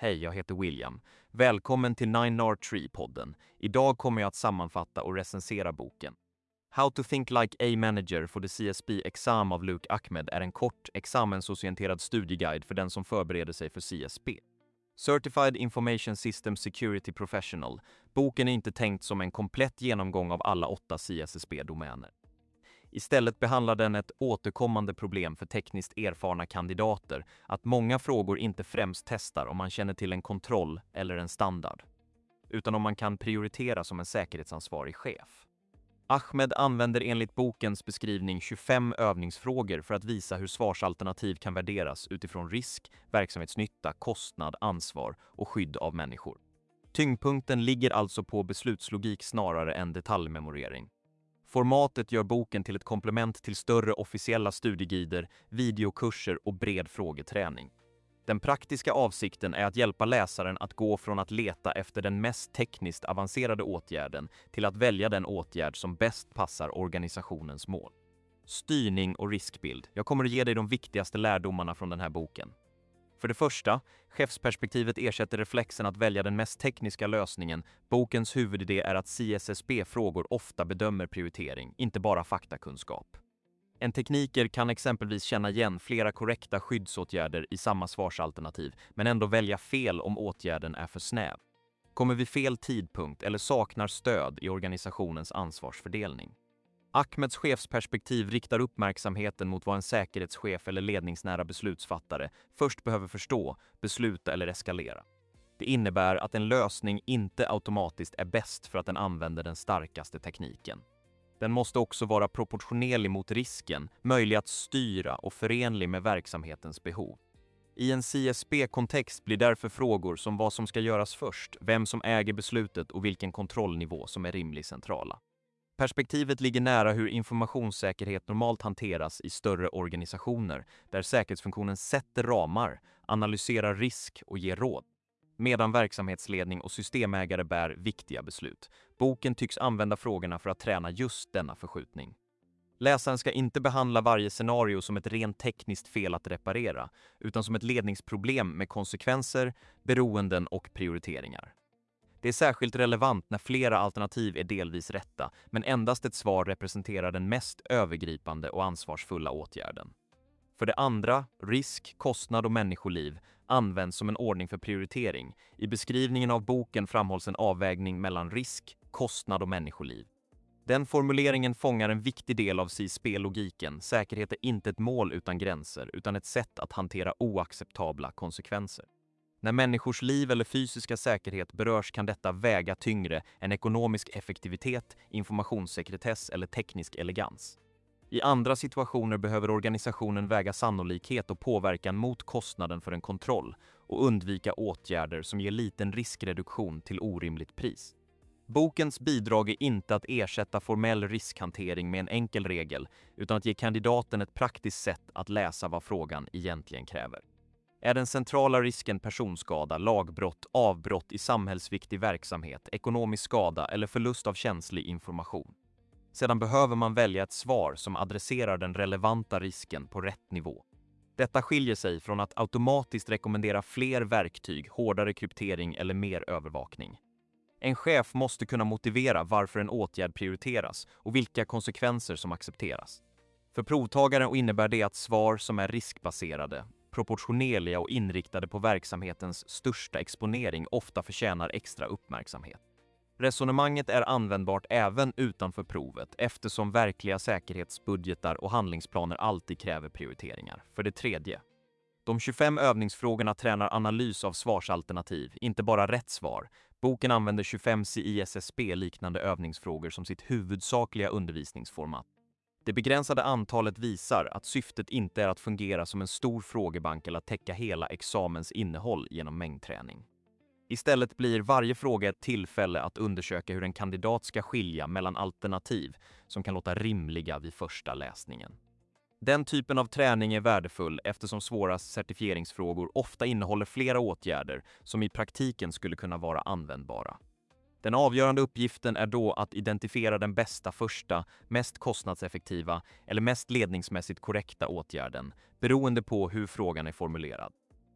Hej, jag heter William. Välkommen till 9R3-podden. Idag kommer jag att sammanfatta och recensera boken. How to think like a manager for the CSP exam av Luke Ahmed är en kort, examensorienterad studieguide för den som förbereder sig för CSP. Certified Information System Security Professional. Boken är inte tänkt som en komplett genomgång av alla 8 CSSP-domäner. Istället behandlar den ett återkommande problem för tekniskt erfarna kandidater, att många frågor inte främst testar om man känner till en kontroll eller en standard, utan om man kan prioritera som en säkerhetsansvarig chef. Ahmed använder enligt bokens beskrivning 25 övningsfrågor för att visa hur svarsalternativ kan värderas utifrån risk, verksamhetsnytta, kostnad, ansvar och skydd av människor. Tyngdpunkten ligger alltså på beslutslogik snarare än detaljmemorering. Formatet gör boken till ett komplement till större officiella studieguider, videokurser och bred frågeträning. Den praktiska avsikten är att hjälpa läsaren att gå från att leta efter den mest tekniskt avancerade åtgärden till att välja den åtgärd som bäst passar organisationens mål. Styrning och riskbild. Jag kommer att ge dig de viktigaste lärdomarna från den här boken. För det första, chefsperspektivet ersätter reflexen att välja den mest tekniska lösningen. Bokens huvudidé är att CSSP-frågor ofta bedömer prioritering, inte bara faktakunskap. En tekniker kan exempelvis känna igen flera korrekta skyddsåtgärder i samma svarsalternativ, men ändå välja fel om åtgärden är för snäv. Kommer vid fel tidpunkt eller saknar stöd i organisationens ansvarsfördelning. Ahmeds chefsperspektiv riktar uppmärksamheten mot vad en säkerhetschef eller ledningsnära beslutsfattare först behöver förstå, besluta eller eskalera. Det innebär att en lösning inte automatiskt är bäst för att den använder den starkaste tekniken. Den måste också vara proportionerlig mot risken, möjlig att styra och förenlig med verksamhetens behov. I en CSP-kontext blir därför frågor som vad som ska göras först, vem som äger beslutet och vilken kontrollnivå som är rimlig centrala. Perspektivet ligger nära hur informationssäkerhet normalt hanteras i större organisationer, där säkerhetsfunktionen sätter ramar, analyserar risk och ger råd, medan verksamhetsledning och systemägare bär viktiga beslut. Boken tycks använda frågorna för att träna just denna förskjutning. Läsaren ska inte behandla varje scenario som ett rent tekniskt fel att reparera, utan som ett ledningsproblem med konsekvenser, beroenden och prioriteringar. Det är särskilt relevant när flera alternativ är delvis rätta, men endast ett svar representerar den mest övergripande och ansvarsfulla åtgärden. För det andra, risk, kostnad och människoliv används som en ordning för prioritering. I beskrivningen av boken framhålls en avvägning mellan risk, kostnad och människoliv. Den formuleringen fångar en viktig del av CSP-logiken. Säkerhet är inte ett mål utan gränser, utan ett sätt att hantera oacceptabla konsekvenser. När människors liv eller fysiska säkerhet berörs kan detta väga tyngre än ekonomisk effektivitet, informationssekretess eller teknisk elegans. I andra situationer behöver organisationen väga sannolikhet och påverkan mot kostnaden för en kontroll och undvika åtgärder som ger liten riskreduktion till orimligt pris. Bokens bidrag är inte att ersätta formell riskhantering med en enkel regel, utan att ge kandidaten ett praktiskt sätt att läsa vad frågan egentligen kräver. Är den centrala risken personskada, lagbrott, avbrott i samhällsviktig verksamhet, ekonomisk skada eller förlust av känslig information? Sedan behöver man välja ett svar som adresserar den relevanta risken på rätt nivå. Detta skiljer sig från att automatiskt rekommendera fler verktyg, hårdare kryptering eller mer övervakning. En chef måste kunna motivera varför en åtgärd prioriteras och vilka konsekvenser som accepteras. För provtagaren innebär det att svar som är riskbaserade, proportionerliga och inriktade på verksamhetens största exponering ofta förtjänar extra uppmärksamhet. Resonemanget är användbart även utanför provet eftersom verkliga säkerhetsbudgetar och handlingsplaner alltid kräver prioriteringar. För det tredje, de 25 övningsfrågorna tränar analys av svarsalternativ, inte bara rätt svar. Boken använder 25 CISSP-liknande övningsfrågor som sitt huvudsakliga undervisningsformat. Det begränsade antalet visar att syftet inte är att fungera som en stor frågebank eller att täcka hela examens innehåll genom mängdträning. Istället blir varje fråga ett tillfälle att undersöka hur en kandidat ska skilja mellan alternativ som kan låta rimliga vid första läsningen. Den typen av träning är värdefull eftersom svåra certifieringsfrågor ofta innehåller flera åtgärder som i praktiken skulle kunna vara användbara. Den avgörande uppgiften är då att identifiera den bästa första, mest kostnadseffektiva eller mest ledningsmässigt korrekta åtgärden, beroende på hur frågan är formulerad.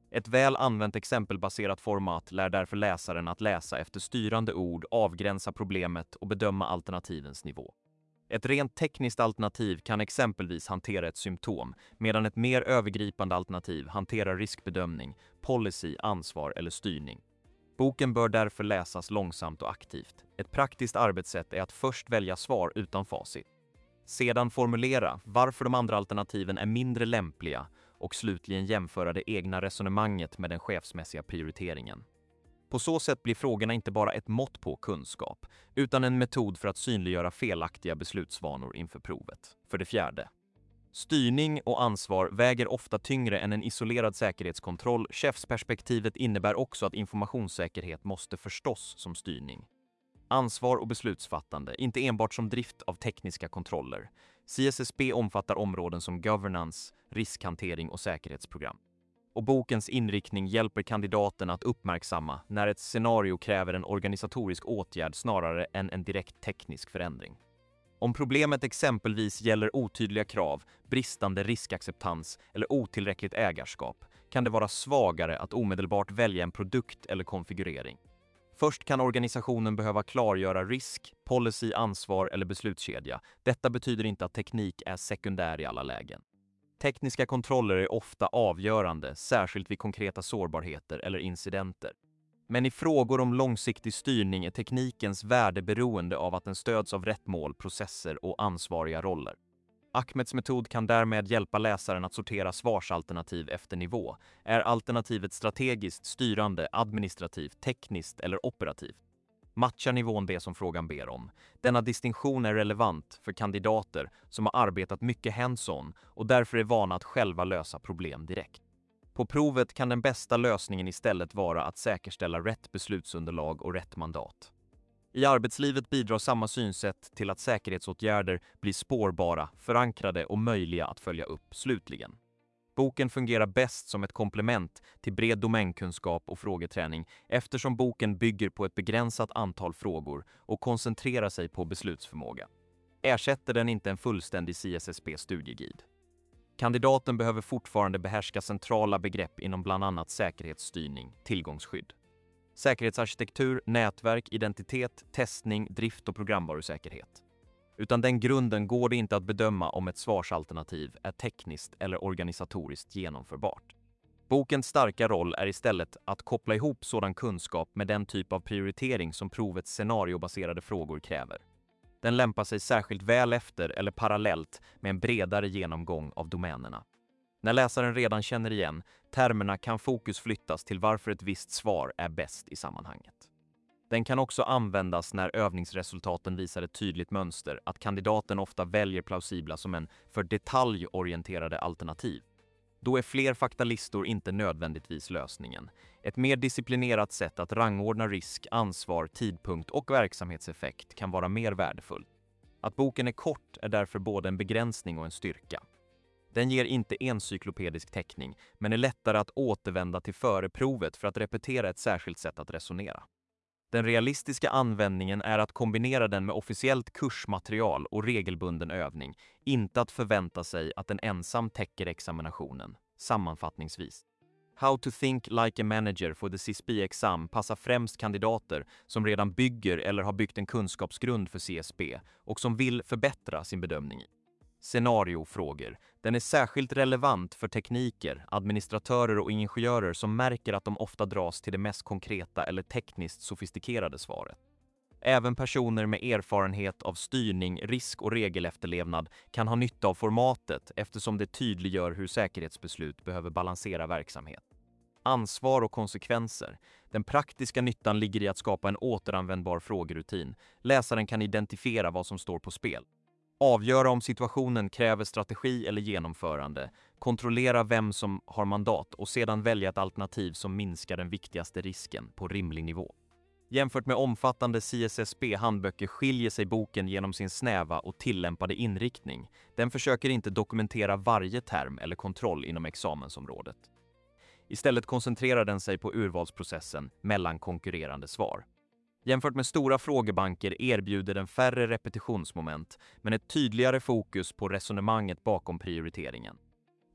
Ett väl använt exempelbaserat format lär därför läsaren att läsa efter styrande ord, avgränsa problemet och bedöma alternativens nivå. Ett rent tekniskt alternativ kan exempelvis hantera ett symptom, medan ett mer övergripande alternativ hanterar riskbedömning, policy, ansvar eller styrning. Boken bör därför läsas långsamt och aktivt. Ett praktiskt arbetssätt är att först välja svar utan facit. Sedan formulera varför de andra alternativen är mindre lämpliga och slutligen jämföra det egna resonemanget med den chefsmässiga prioriteringen. På så sätt blir frågorna inte bara ett mått på kunskap, utan en metod för att synliggöra felaktiga beslutsvanor inför provet. För det fjärde. Styrning och ansvar väger ofta tyngre än en isolerad säkerhetskontroll. Chefsperspektivet innebär också att informationssäkerhet måste förstås som styrning. Ansvar och beslutsfattande, inte enbart som drift av tekniska kontroller. CSSP omfattar områden som governance, riskhantering och säkerhetsprogram. Och bokens inriktning hjälper kandidaten att uppmärksamma när ett scenario kräver en organisatorisk åtgärd snarare än en direkt teknisk förändring. Om problemet exempelvis gäller otydliga krav, bristande riskacceptans eller otillräckligt ägarskap kan det vara svagare att omedelbart välja en produkt eller konfigurering. Först kan organisationen behöva klargöra risk, policy, ansvar eller beslutskedja. Detta betyder inte att teknik är sekundär i alla lägen. Tekniska kontroller är ofta avgörande, särskilt vid konkreta sårbarheter eller incidenter. Men i frågor om långsiktig styrning är teknikens värde beroende av att den stöds av rätt mål, processer och ansvariga roller. Ahmeds metod kan därmed hjälpa läsaren att sortera svarsalternativ efter nivå. Är alternativet strategiskt, styrande, administrativt, tekniskt eller operativt? Matchar nivån det som frågan ber om? Denna distinktion är relevant för kandidater som har arbetat mycket hands-on och därför är vana att själva lösa problem direkt. På provet kan den bästa lösningen istället vara att säkerställa rätt beslutsunderlag och rätt mandat. I arbetslivet bidrar samma synsätt till att säkerhetsåtgärder blir spårbara, förankrade och möjliga att följa upp slutligen. Boken fungerar bäst som ett komplement till bred domänkunskap och frågeträning eftersom boken bygger på ett begränsat antal frågor och koncentrerar sig på beslutsförmåga. Ersätter den inte en fullständig CSSP-studieguide. Kandidaten behöver fortfarande behärska centrala begrepp inom bland annat säkerhetsstyrning, tillgångsskydd, säkerhetsarkitektur, nätverk, identitet, testning, drift och programvarusäkerhet. Utan den grunden går det inte att bedöma om ett svarsalternativ är tekniskt eller organisatoriskt genomförbart. Bokens starka roll är istället att koppla ihop sådan kunskap med den typ av prioritering som provets scenariobaserade frågor kräver. Den lämpar sig särskilt väl efter eller parallellt med en bredare genomgång av domänerna. När läsaren redan känner igen termerna kan fokus flyttas till varför ett visst svar är bäst i sammanhanget. Den kan också användas när övningsresultaten visar ett tydligt mönster att kandidaten ofta väljer plausibla som en för detaljorienterade alternativ. Då är fler faktalistor inte nödvändigtvis lösningen. Ett mer disciplinerat sätt att rangordna risk, ansvar, tidpunkt och verksamhetseffekt kan vara mer värdefullt. Att boken är kort är därför både en begränsning och en styrka. Den ger inte encyklopedisk täckning, men är lättare att återvända till före provet för att repetera ett särskilt sätt att resonera. Den realistiska användningen är att kombinera den med officiellt kursmaterial och regelbunden övning, inte att förvänta sig att den ensam täcker examinationen. Sammanfattningsvis. How to think like a manager for the CSP-exam passar främst kandidater som redan bygger eller har byggt en kunskapsgrund för CSP och som vill förbättra sin bedömning. Scenariofrågor. Den är särskilt relevant för tekniker, administratörer och ingenjörer som märker att de ofta dras till det mest konkreta eller tekniskt sofistikerade svaret. Även personer med erfarenhet av styrning, risk och regelefterlevnad kan ha nytta av formatet eftersom det tydliggör hur säkerhetsbeslut behöver balansera verksamhet. Ansvar och konsekvenser. Den praktiska nyttan ligger i att skapa en återanvändbar frågerutin. Läsaren kan identifiera vad som står på spel. Avgöra om situationen kräver strategi eller genomförande, kontrollera vem som har mandat och sedan välja ett alternativ som minskar den viktigaste risken på rimlig nivå. Jämfört med omfattande CSSP-handböcker skiljer sig boken genom sin snäva och tillämpade inriktning. Den försöker inte dokumentera varje term eller kontroll inom examensområdet. Istället koncentrerar den sig på urvalsprocessen mellan konkurrerande svar. Jämfört med stora frågebanker erbjuder den färre repetitionsmoment men ett tydligare fokus på resonemanget bakom prioriteringen.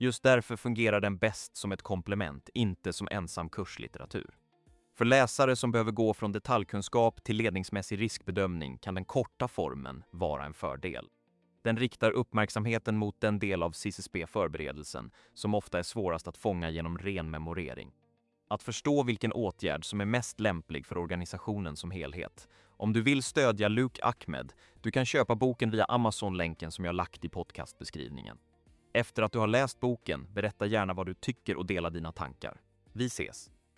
Just därför fungerar den bäst som ett komplement, inte som ensam kurslitteratur. För läsare som behöver gå från detaljkunskap till ledningsmässig riskbedömning kan den korta formen vara en fördel. Den riktar uppmärksamheten mot den del av CCSP-förberedelsen som ofta är svårast att fånga genom ren memorering. Att förstå vilken åtgärd som är mest lämplig för organisationen som helhet. Om du vill stödja Luke Ahmed, du kan köpa boken via Amazon-länken som jag lagt i podcastbeskrivningen. Efter att du har läst boken, berätta gärna vad du tycker och dela dina tankar. Vi ses!